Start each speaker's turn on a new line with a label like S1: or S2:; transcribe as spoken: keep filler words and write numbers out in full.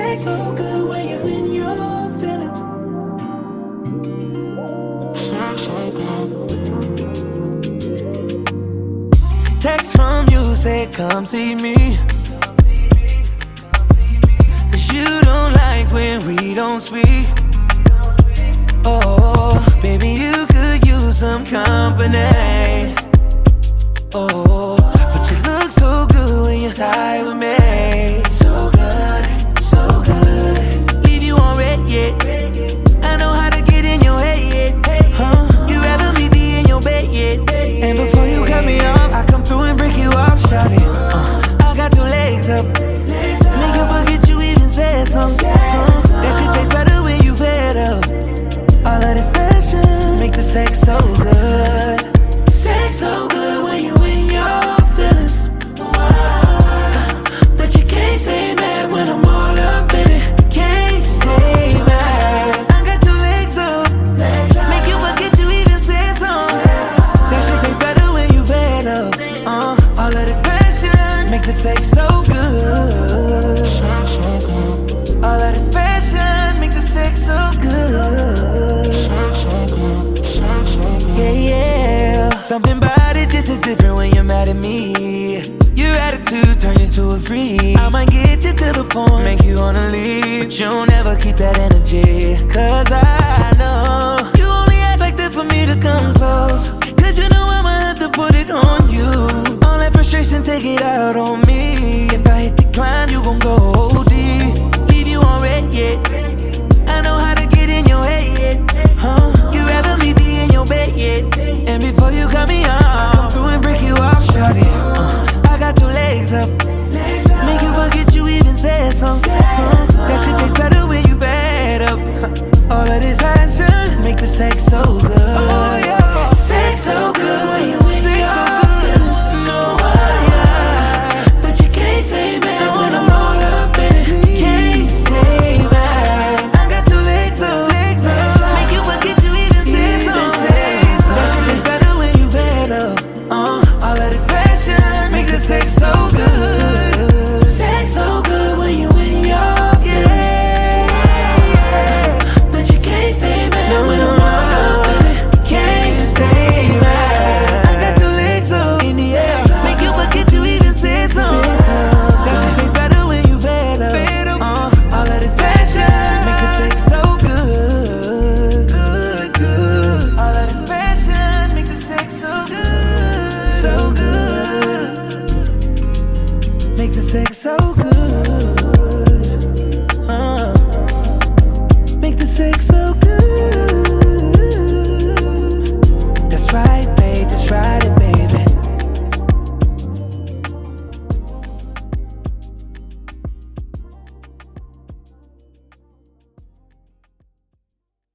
S1: sex so good when you in your feelings. Sex so good. Text from you say come see me, cause you don't like when we don't speak. Oh, baby, you could use some company. Oh, but you look so good when you're tired with me. So good, so good. Leave you on red, yeah. I know how to get in your head, yeah. Huh? You rather me be in your bed, yeah. And before you cut me off, I come through and break you off, shout it. Uh, I got your legs up. Make you forget you even said something. Uh, that shit tastes better when you fed up. All of this passion make the sex so good. Sex so good when you in your feelings. But you can't stay mad when I'm all up in it. Can't stay mad. I got two legs up. Make you forget you even said something. That shit tastes better when you fed up. Uh, all of this passion make the sex so good. All of this passion make the sex so good. Yeah, yeah. Something about it just is different when you're mad at me. Your attitude turn you to a freak. I might get you to the point, make you wanna leave, but you'll never keep that energy. Cause I know you only act like that for me to come close. Cause you know I'ma have to put it on you. All that frustration, take it out on me. If I hit decline, you gon' go O D. Leave you on red, yeah. I know how to get in your head, yeah. Huh? You rather me be in your bed, yeah. And before you cut me off, I come through and break you off, shout it. Uh, I got your legs up. Make you forget you even said something. Uh, that shit tastes better when you fed up. All of this action make the sex so good. Oh, yeah. Sex so good when you in your feelings. No, yeah. But you can't say man when I'm all up in it. Can't stay mad. I got two legs up. Legs up. Make you forget you even said something. That shit tastes better when you fed up. Uh, all of this passion make the sex so good. Sex so good when you in your feelings. But you can't stay mad when I'm all up in it. Can't stay mad. I got two legs up in the air. Make you forget you even said something. That shit tastes better when you fed up. Uh, all of this passion make the sex so good. Good, good. All of this passion make the sex so good. So good. Make the sex so good. Uh, make the sex so good.